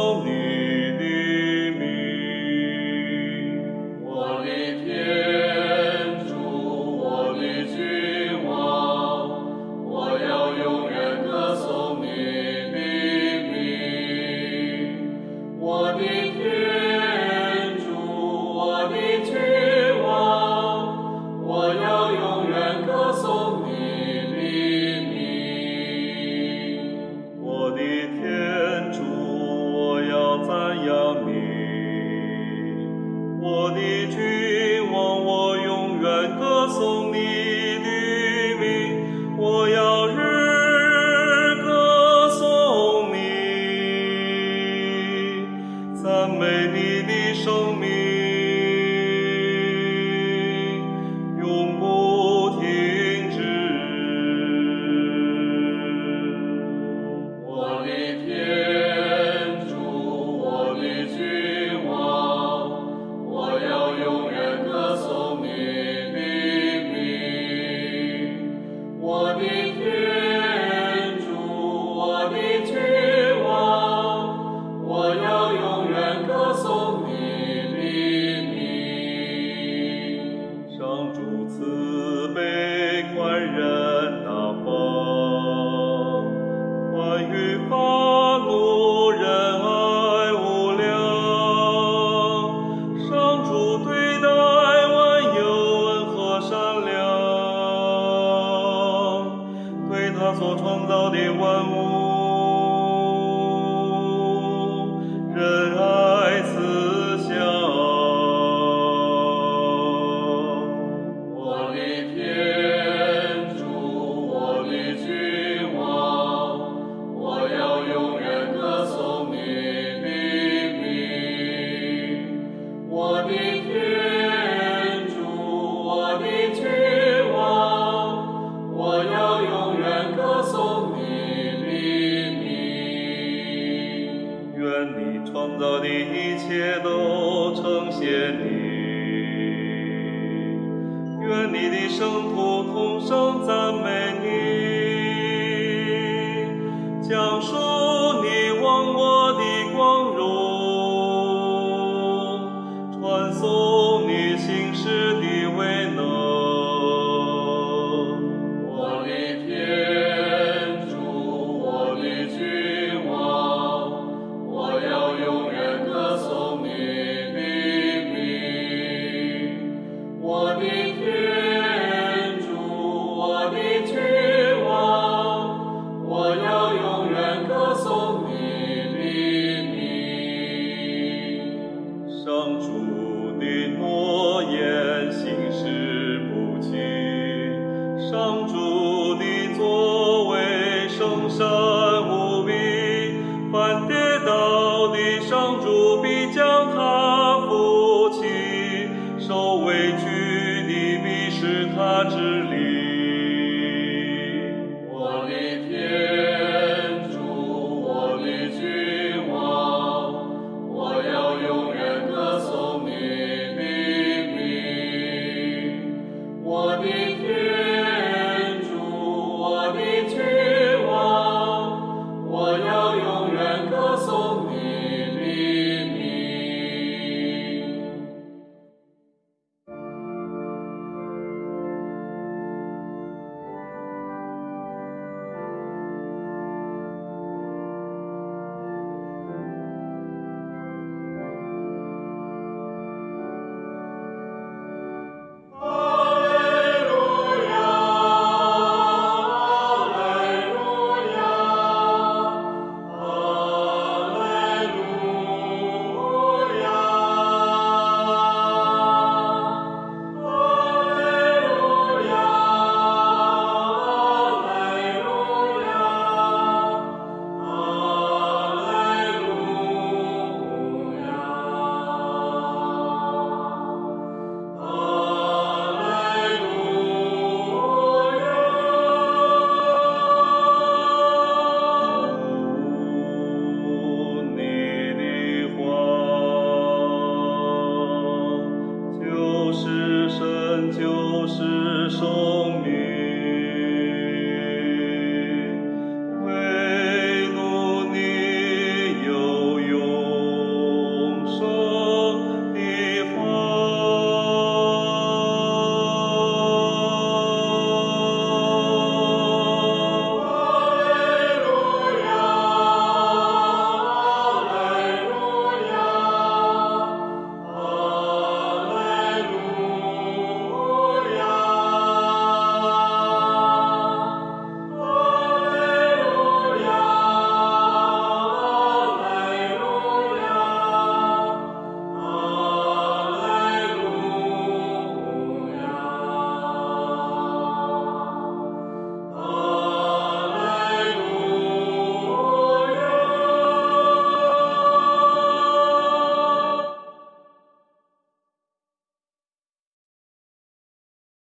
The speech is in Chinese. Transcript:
颂你的名。 我的天主，我的君王，我要永远歌颂你的名。我的天主，我的君王，我要永远歌颂你的名。 我的天主，我要赞扬你。我的君王，我永远歌颂你的名。我要日歌颂你，赞美你的生命，永不停止。 我的天主，我的君王，我要永远歌颂你的名。我的天主，我的君王，我要永远歌颂你的名。 上主慈悲宽仁大方，宽于发怒，仁爱无量。上主对待万有恩和善良，对他所创造的万物，仁爱慈祥。 我的天主，我的君王，我要永远歌颂你的名。我的天主，我的君王，我要永远歌颂你的名。 愿你创造的一切都称谢你，愿你的圣徒同声赞美你，讲述你忘我的光荣，传颂你行事的伟能。 我的天主，我的君王，我要永远歌颂你的名。我的天主，我的君王，我要永远歌颂你的名。 上主的诺言行事不弃，上主的作为圣善无比，凡跌倒的上主必将